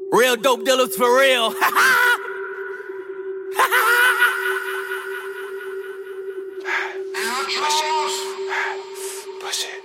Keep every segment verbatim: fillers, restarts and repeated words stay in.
Real dope dealers for real. Push it, push it,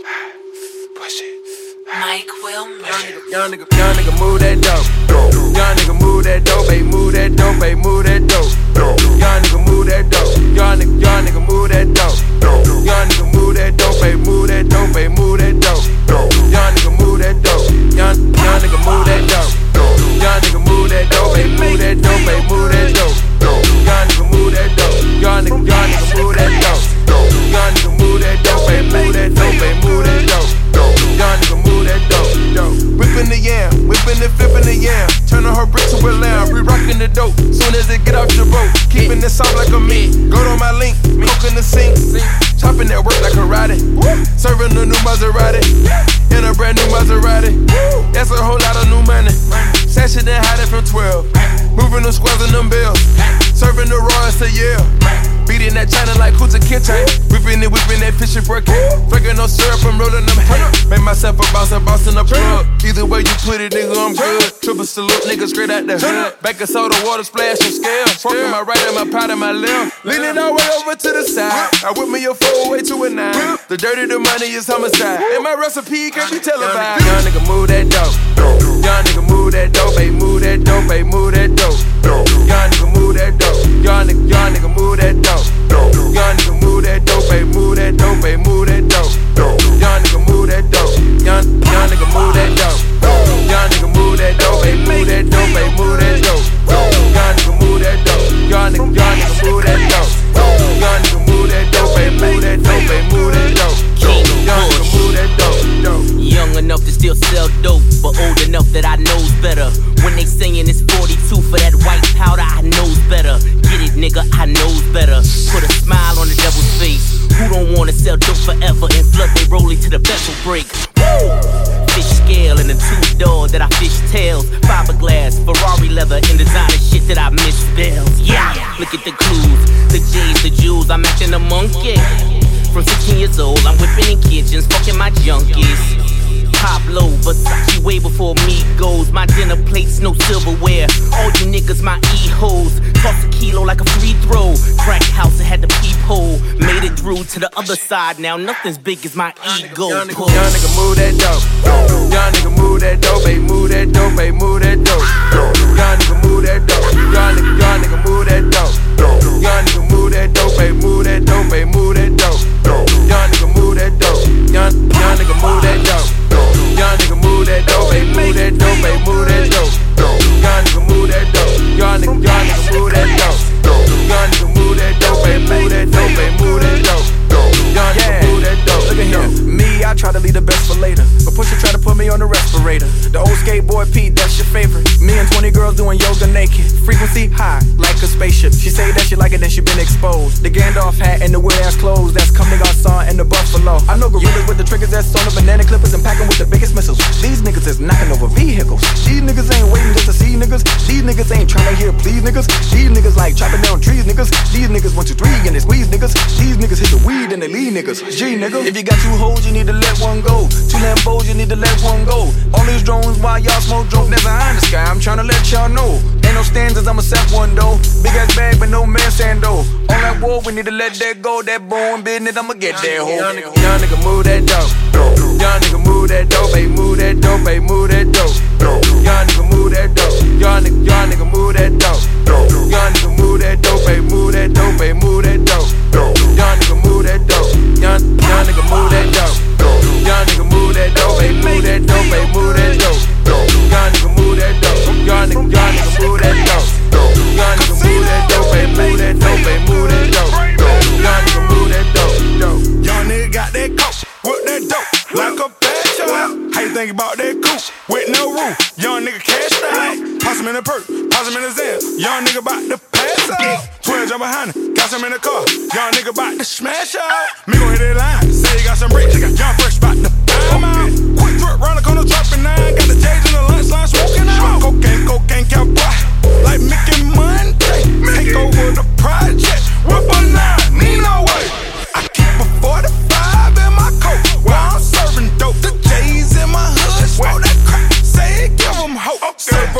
push it. Mike Wilmer. Young nigga, young nigga, move that dope. Young nigga, move that dope, baby, move that dope, baby, move that dope. Young nigga, move that dope. Young nigga, young nigga, move that dope. Young nigga, move that dope, baby, move that dope, baby, move that dope. Young nigga, move that dope. Young young nigga, move that dope. Young nigga, move that dope, baby, move that dope, baby, move that dope. Young nigga, move that dope. Young nigga, young nigga, move that dope. Young nigga, move that dope, baby, move that dope, baby, move that dope. Young nigga, move that dope, dope. Whippin' the yam, whippin' the flippin' the yam. Turnin' her brick to a lamb, we rockin' the dope. Soon as it get off your boat, keepin' it soft like a meat. Go to my link, coke in the sink. Choppin' that work like karate. Serving a new Maserati, in a brand new Maserati. That's a whole lot of new money. Sashing and hiding from twelve. Moving them squares and them bills. Serving the Royals to Yale. Beating that China like Kuta Kinte. Whipping it, whipping that fishing for a cake. Flaking no syrup, I'm rolling them hay. Make myself a boss, a boss in the plug. Either way you put it, nigga, I'm good. Triple salute, nigga, straight out the hood. Back of soda, water, splash, and scale. Forking my right and my pot and my left. Leaning all the way over to the side. I whip me a four way to a nine. The dirty, the money is homicide. And my recipe can't be televised. Young nigga, move that dope. Young nigga, move that dope, baby, move that dope, baby, move that dope. Young nigga, move that dope. Young nigga, young nigga, move that dope. Young nigga, move that dope, baby, move that dope, baby, move that dope. Young nigga, move that dope. Young young nigga, move that dope. Young nigga, move that dope, baby, move that dope, baby, move that dope. Young nigga, move that dope. Young nigga, young nigga, move that dope. Young nigga, move that dope, baby, move that dope, baby, move that dope. Young nigga, move that dope, dope. Young enough to still sell dope, but old enough that I knows better. When they saying it's forty-two for that white powder, I knows better. Get it, nigga, I knows better. Put a smile on the devil's face. Who don't wanna sell dope forever and flood they rollie to the vessel break? Woo! Fish scale and a two-door that I fish tails. Fiberglass, Ferrari leather, and designer shit that I misspells. Yeah, look at the clues, the J's, the jewels, I'm acting a monkey. From sixteen years old, I'm whipping in kitchens, fucking my junkies. Pablo, Versace way before me goes. My dinner plates, no silverware. All you niggas, my E-hoes. Toss a kilo like a free throw. Crack house, it had the peephole. Made it through to the other side. Now nothing's big as my ego. Young nigga, young nigga, move that dope. Young nigga, move that dope, baby, move that dope, baby, move that dope. Young nigga, move that dope. Young nigga, young nigga, move that dope. Young nigga, move that dope, baby, move that dope, baby, move that dope. Young nigga, move that dope. Young young nigga, move that dope. Young nigga, move that dope, baby, move that dope, baby, move that dope. Young nigga, move that dope. Young nigga, young nigga, move that dope. Young nigga, move that dope, baby, move that dope, baby, move that dope. Young nigga, move that dope. Look at him. Me, I try to leave the best for later, but Pusha try to put me on the respirator. The old skateboard Pete, that's your favorite. Me and twenty girls doing yoga naked. Frequency high, like a spaceship. She say that she like it, then she been exposed. The Gandalf hat and the weird ass clothes. That's Come Nigga Son and the Buffalo. I know gorillas with the triggers that's on the banana clippers and packing with the biggest missiles. These niggas is knocking over vehicles. These niggas ain't waiting just to see niggas. These niggas ain't trying to hear please niggas. These niggas like chopping down trees niggas. These niggas one, two, three and they squeeze niggas. These niggas hit the weed and they leave niggas. G nigga. If you got two hoes, you need to let one go. Two Lambos, you need to let one go. All these drones while y'all smoke dope, never high in the sky. I'm trying to let y'all know. Ain't no standards, I'ma set one though. Big ass bag, but no man sando. All that war, we need to let that go. That bone business, I'ma get that hoe. Young nigga, young nigga, move that dope. Young nigga, move that dope, baby, move that dope, baby, move that dope. Young nigga, move that dope. Young nigga, young nigga, move that dope. Young nigga, move that dope, baby, move that dope, baby, move that dope. Young nigga, move that dope. Young young nigga, move that dope. Young nigga, move that dope, baby, move that dope, baby, move that dope. Young nigga, move that dope. Young nigga, young nigga, move that dope. Young nigga, move that dope, baby, move that dope, baby, move that dope. Young nigga, move that dope, dope. Young nigga got that coke with that dope like a bad show. How you think about that coupe with no roof? Young nigga cashed out. Toss him in the perk, toss him in the Zen. Young nigga bout to pass out. Twins jump behind him, got some in the car. Young nigga bout to smash out. Me gon' hit that line, say he got some bricks. Young fresh bout to time out. Quick trip round the corner, dropping nine. Got the J's in the lunch line, smoking out. Cocaine, cocaine, cowboy, like Mickey Monday. Take over the project, whip a nine, need no way. I keep a forty-five in my coat while I'm serving dope. The J's in my hood, smoke that crack, say it, give them hope. Serve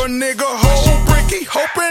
a nigga whole brick, he hoping